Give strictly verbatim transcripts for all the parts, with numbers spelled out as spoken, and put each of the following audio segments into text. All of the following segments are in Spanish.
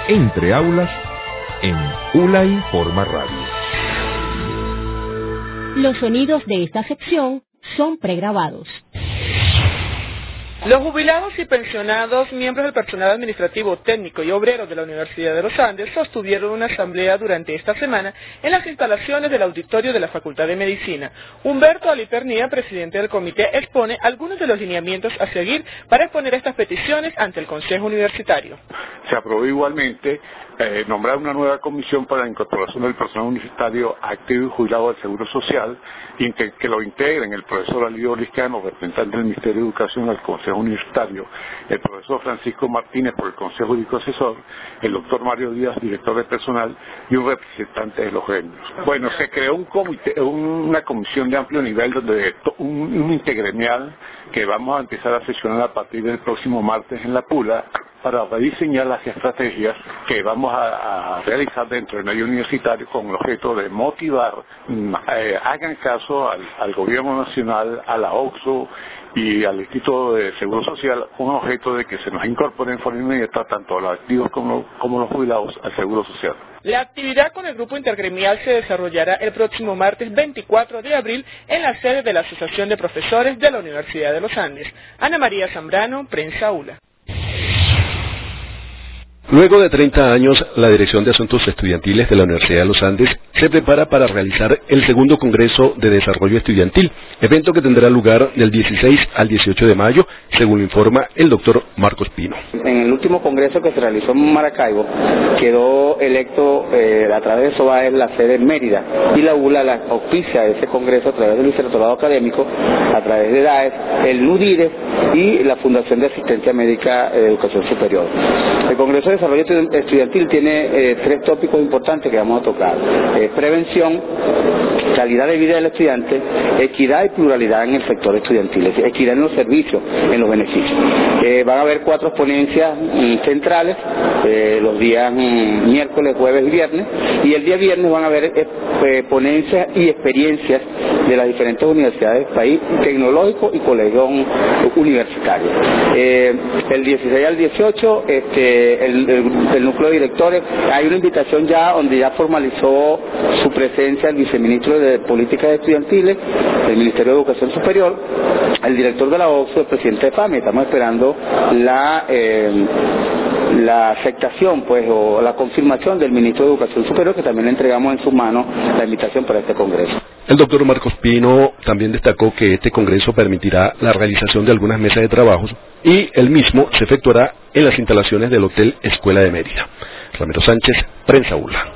Entre Aulas en ULA Informa Radio. Los sonidos de esta sección son pregrabados. Los jubilados y pensionados, miembros del personal administrativo, técnico y obrero de la Universidad de los Andes, sostuvieron una asamblea durante esta semana en las instalaciones del auditorio de la Facultad de Medicina. Humberto Alipernía, presidente del comité, expone algunos de los lineamientos a seguir para exponer estas peticiones ante el Consejo Universitario. Se aprobó igualmente eh, nombrar una nueva comisión para la incorporación del personal universitario activo y jubilado del Seguro Social, y que, que lo integren el profesor Alirio Liscano, representante del Ministerio de Educación al Consejo Universitario, el profesor Francisco Martínez por el Consejo Jurídico Asesor, el doctor Mario Díaz, director de personal, y un representante de los gremios. Bueno, se creó un comité, una comisión de amplio nivel, donde un, un intergremial que vamos a empezar a sesionar a partir del próximo martes en La Pula, para rediseñar las estrategias que vamos a, a realizar dentro del medio universitario con el objeto de motivar, eh, hagan caso al, al gobierno nacional, a la OCSO y al Instituto de Seguro Social, con objeto de que se nos incorporen en forma inmediata tanto los activos como, como los jubilados al Seguro Social. La actividad con el grupo intergremial se desarrollará el próximo martes veinticuatro de abril en la sede de la Asociación de Profesores de la Universidad de los Andes. Ana María Zambrano, Prensa ULA. Luego de treinta años, la Dirección de Asuntos Estudiantiles de la Universidad de los Andes se prepara para realizar el segundo Congreso de Desarrollo Estudiantil, evento que tendrá lugar del dieciséis al dieciocho de mayo, según lo informa el doctor Marcos Pino. En el último Congreso que se realizó en Maracaibo, quedó electo eh, a través de SOAES la sede en Mérida, y la ULA la auspicia ese Congreso a través del Vicerrectorado Académico, a través de DAES, el NUDIRE y la Fundación de Asistencia Médica de Educación Superior. El Congreso de Desarrollo Estudiantil tiene eh, tres tópicos importantes que vamos a tocar: eh, prevención, calidad de vida del estudiante, equidad y pluralidad en el sector estudiantil, es decir, equidad en los servicios, en los beneficios. Eh, van a haber cuatro ponencias mm, centrales, eh, los días mm, miércoles, jueves y viernes, y el día viernes van a haber eh, ponencias y experiencias de las diferentes universidades del país, tecnológicos y colegios universitarios. Eh, el dieciséis al dieciocho, este, el, el, el núcleo de directores, hay una invitación ya donde ya formalizó su presencia el viceministro de Políticas Estudiantiles del Ministerio de Educación Superior, el director de la OCSO, el presidente de FAME. Estamos esperando la eh, la aceptación, pues, o la confirmación del ministro de Educación Superior, que también le entregamos en sus manos la invitación para este congreso. El doctor Marcos Pino también destacó que este congreso permitirá la realización de algunas mesas de trabajos y el mismo se efectuará en las instalaciones del Hotel Escuela de Mérida. Ramiro Sánchez, Prensa ULA.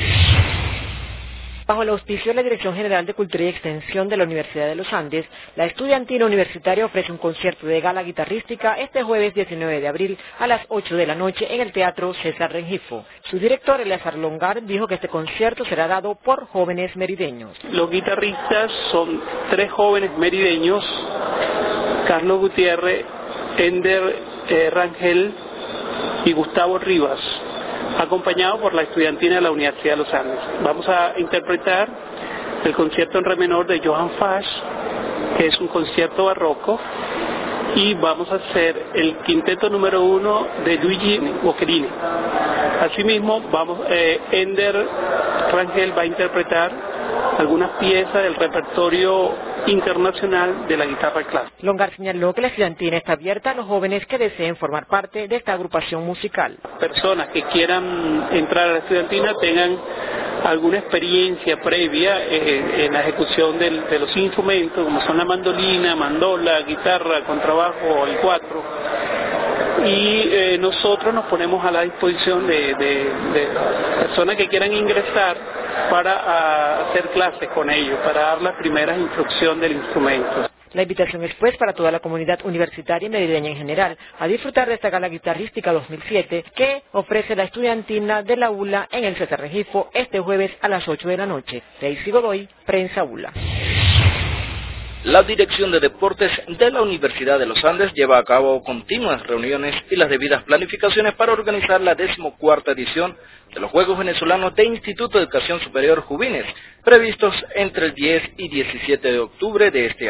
Bajo el auspicio de la Dirección General de Cultura y Extensión de la Universidad de los Andes, la estudiantina universitaria ofrece un concierto de gala guitarrística este jueves diecinueve de abril a las ocho de la noche en el Teatro César Rengifo. Su director, Eleazar Longar, dijo que este concierto será dado por jóvenes merideños. Los guitarristas son tres jóvenes merideños: Carlos Gutiérrez, Ender eh, Rangel y Gustavo Rivas, acompañado por la estudiantina de la Universidad de los Andes. Vamos a interpretar el concierto en re menor de Johann Fasch, que es un concierto barroco, y vamos a hacer el quinteto número uno de Luigi Boccherini. Asimismo, vamos, eh, Ender Rangel va a interpretar algunas piezas del repertorio internacional de la guitarra clásica. Longar señaló que la estudiantina está abierta a los jóvenes que deseen formar parte de esta agrupación musical. Personas que quieran entrar a la estudiantina tengan alguna experiencia previa eh, en la ejecución del, de los instrumentos, como son la mandolina, mandola, guitarra, contrabajo, el cuatro. Y eh, nosotros nos ponemos a la disposición de, de, de personas que quieran ingresar para a, hacer clases con ellos, para dar las primeras instrucciones del instrumento. La invitación es pues para toda la comunidad universitaria y merideña en general a disfrutar de esta gala guitarrística dos mil siete que ofrece la estudiantina de la ULA en el César Rengifo este jueves a las ocho de la noche. Daisy Godoy, Prensa ULA. La Dirección de Deportes de la Universidad de los Andes lleva a cabo continuas reuniones y las debidas planificaciones para organizar la decimocuarta edición de los Juegos Venezolanos de Instituto de Educación Superior Juvines, previstos entre el diez y diecisiete de octubre de este año.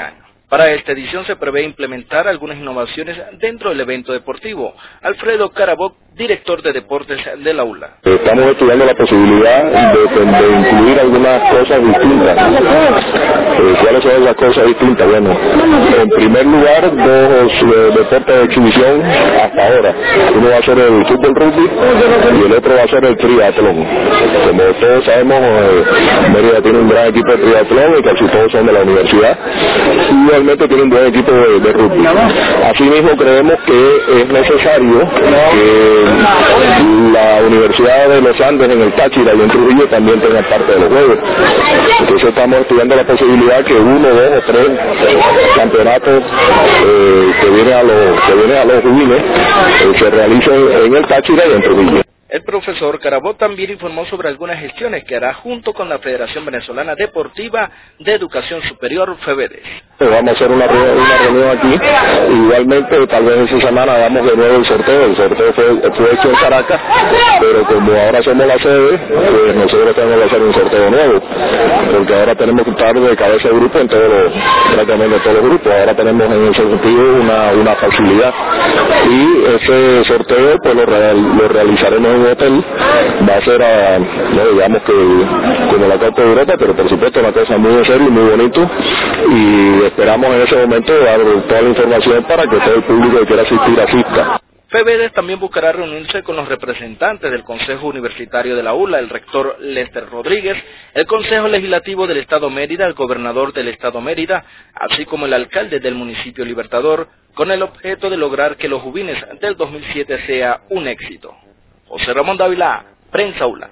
Para esta edición se prevé implementar algunas innovaciones dentro del evento deportivo. Alfredo Caraboc, director de deportes de la U L A. Estamos estudiando la posibilidad de, de incluir algunas cosas distintas. Eh, ¿Cuáles son esas cosas distintas? Bueno, en primer lugar, dos eh, deportes de exhibición hasta ahora. Uno va a ser el fútbol rugby y el otro va a ser el triatlón. Como todos sabemos, eh, Mérida tiene un gran equipo de triatlón y casi todos son de la universidad. Igualmente tiene un buen equipo de, de rugby. Asimismo, creemos que es necesario que la Universidad de los Andes en el Táchira y en Trujillo también tenga parte de los juegos. Entonces estamos estudiando la posibilidad que uno, dos o tres campeonatos eh, que vienen a los que vienen a los juveniles eh, se realicen en el Táchira y en Trujillo. El profesor Caraboc también informó sobre algunas gestiones que hará junto con la Federación Venezolana Deportiva de Educación Superior, FEVEDES. Vamos a hacer una, una reunión aquí, igualmente tal vez esta semana hagamos de nuevo el sorteo, el sorteo fue, fue hecho en Caracas, pero como ahora somos la sede, pues nosotros tenemos que hacer un sorteo nuevo, porque ahora tenemos que estar de cabeza de grupo en todos los, prácticamente todos los grupos, ahora tenemos en ese sentido una, una facilidad, y ese sorteo pues lo, real, lo realizaremos en un hotel, va a ser a, no digamos que como la Copa de Europa, pero por supuesto una cosa muy en serio y muy bonito, y esperamos en ese momento dar toda la información para que todo el público que quiera asistir asista. FEVEDES también buscará reunirse con los representantes del Consejo Universitario de la U L A, el rector Lester Rodríguez, el Consejo Legislativo del Estado Mérida, el gobernador del Estado Mérida, así como el alcalde del municipio Libertador, con el objeto de lograr que los juveniles del dos mil siete sea un éxito. José Ramón Dávila, Prensa U L A.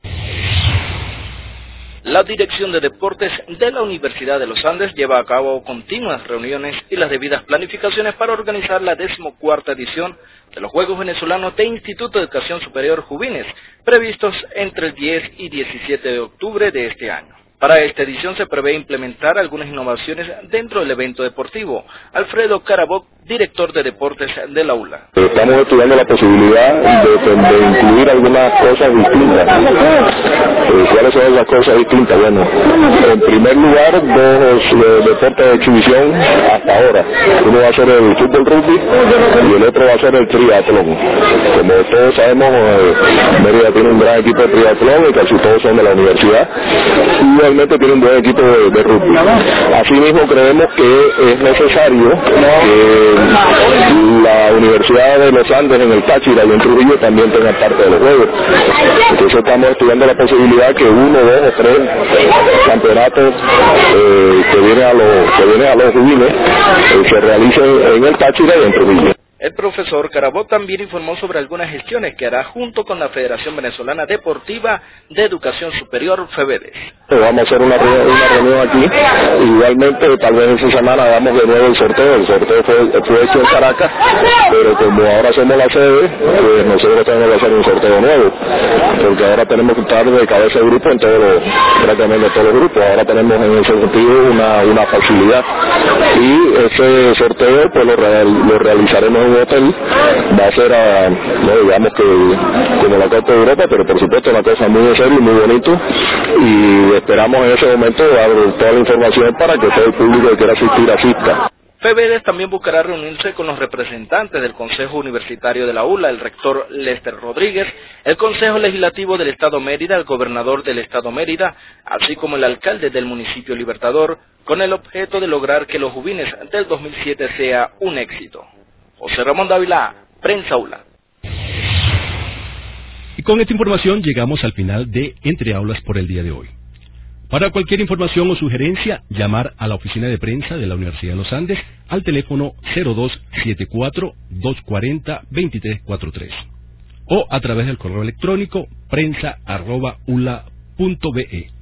La Dirección de Deportes de la Universidad de los Andes lleva a cabo continuas reuniones y las debidas planificaciones para organizar la decimocuarta edición de los Juegos Venezolanos de Instituto de Educación Superior Juveniles, previstos entre el diez y diecisiete de octubre de este año. Para esta edición se prevé implementar algunas innovaciones dentro del evento deportivo. Alfredo Caraboc, director de deportes de la U L A. Estamos estudiando la posibilidad de, de incluir algunas cosas distintas. Eh, ¿Cuáles son esas cosas distintas? Bueno, en primer lugar, dos eh, deportes de exhibición hasta ahora. Uno va a ser el fútbol rugby y el otro va a ser el triatlón. Como todos sabemos, eh, Mérida tiene un gran equipo de triatlón y casi todos son de la universidad. Igualmente tiene un buen equipo de, de rugby. Asimismo, creemos que es necesario que la Universidad de los Andes en el Táchira y en Trujillo también tenga parte de los juegos. Entonces estamos estudiando la posibilidad que uno, dos o tres campeonatos eh, que vienen a los que vienen a los juveniles eh, se realicen en el Táchira y en Trujillo. El profesor Caraboc también informó sobre algunas gestiones que hará junto con la Federación Venezolana Deportiva de Educación Superior, FEVEDES. Vamos a hacer una, una reunión aquí, igualmente tal vez esta semana hagamos de nuevo el sorteo, el sorteo fue, fue hecho en Caracas, pero como ahora somos la sede, pues nosotros tenemos que hacer un sorteo nuevo, porque ahora tenemos que estar de cabeza de grupo en todos los, prácticamente todos los grupos, ahora tenemos en ese sentido una, una facilidad, y ese sorteo pues lo, real, lo realizaremos en un hotel, va a ser a, no digamos que como la Copa de Europa, pero por supuesto una cosa muy en serio y muy bonito, y esperamos en ese momento dar toda la información para que todo el público que quiera asistir asista. FEVEDES también buscará reunirse con los representantes del Consejo Universitario de la U L A, el rector Lester Rodríguez, el Consejo Legislativo del Estado Mérida, el gobernador del Estado Mérida, así como el alcalde del municipio Libertador, con el objeto de lograr que los juveniles del dos mil siete sea un éxito. José Ramón Dávila, Prensa U L A. Y con esta información llegamos al final de Entre Aulas por el día de hoy. Para cualquier información o sugerencia, llamar a la oficina de prensa de la Universidad de los Andes al teléfono cero dos siete cuatro, dos cuatro cero, dos tres cuatro tres o a través del correo electrónico prensa arroba ula punto be.